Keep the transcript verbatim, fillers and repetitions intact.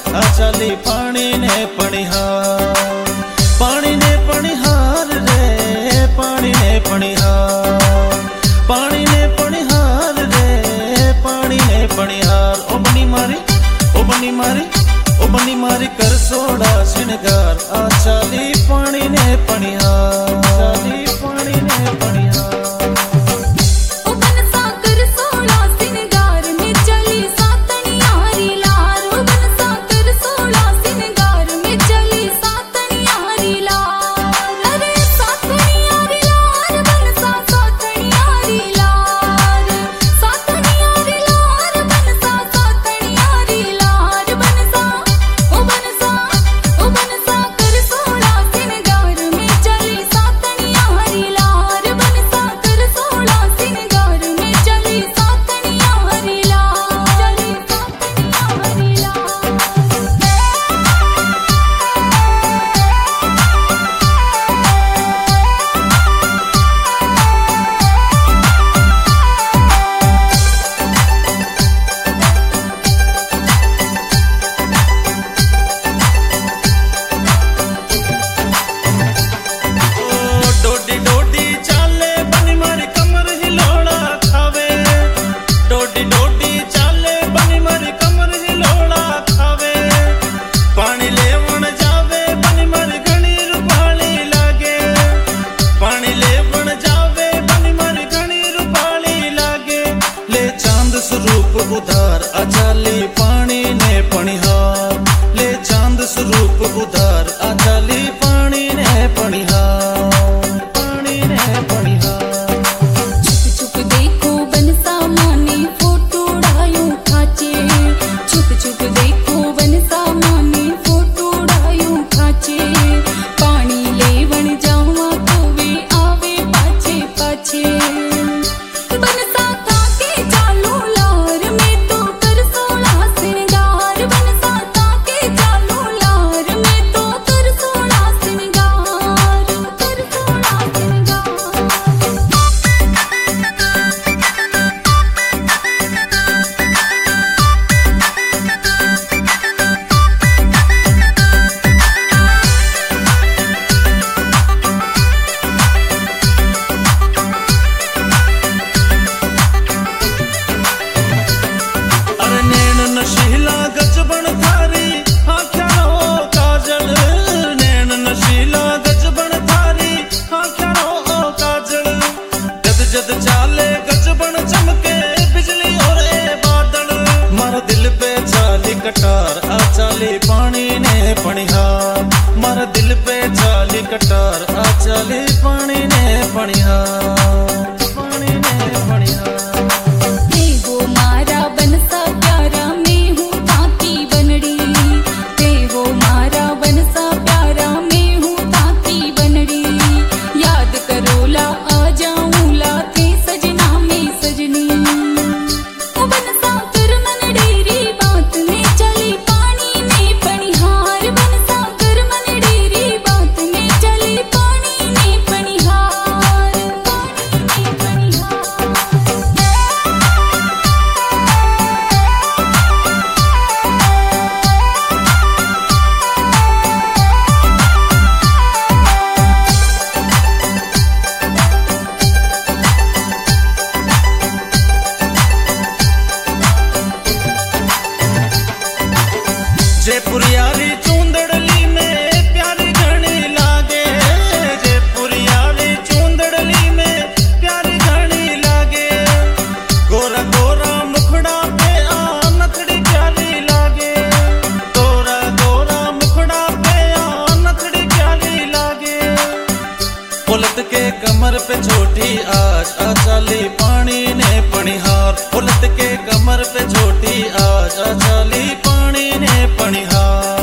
आ चाली पानी ने पणिहार, पानी ने पणिहार रे, पानी ने पणिहार, पानी ने पणिहार रे, पानी ने पणिहार। ओ बनी मारी, ओ बनी मारी, ओ बनी मारी कर सोड़ा श्रृंगार, आ चाली पानी ने पणिहार, चाली पानी ने पणिहार। स्वरूप उधार आ चाली पानी ने पणिहार, ले चांद स्वरूप उधार आ चाली पानी ने पणिहार, पानी ने पणिहार। छुप छुप देखो बनसा माने फोटो डायो खाचे, छुप छुप देखो बनसा माने फोटो डायो खाचे, पानी लेवन जावा तो वे आवे पाछे पाछे। बनसा नशीला गजबन थारी आख्या रो काजल, नैन नशीला गजबन थारी आख्या रो काजल। जद जद चाले गजबन चमके बिजली और ए बादल, मारा दिल पे चाली कटार आ चाली पानी ने पणिहार, मारा दिल पे चाली कटार आ चाली पानी ने पणिहार, पानी ने पणिहार। जयपुरियारी चूंदड़ली में प्यारी घनी लागे, जयपुरियारी चूंदड़ली में प्यारी घनी लागे। गोरा गोरा मुखड़ा पे आ नथड़ी प्यारी लागे, गोरा गोरा मुखड़ा पे आ नथड़ी प्यारी लागे। उलट के कमर पे छोटी आज आ चाली पानी ने पणिहार, उलट के कमर पे छोटी आज आ चाली पानी ने पणिहार।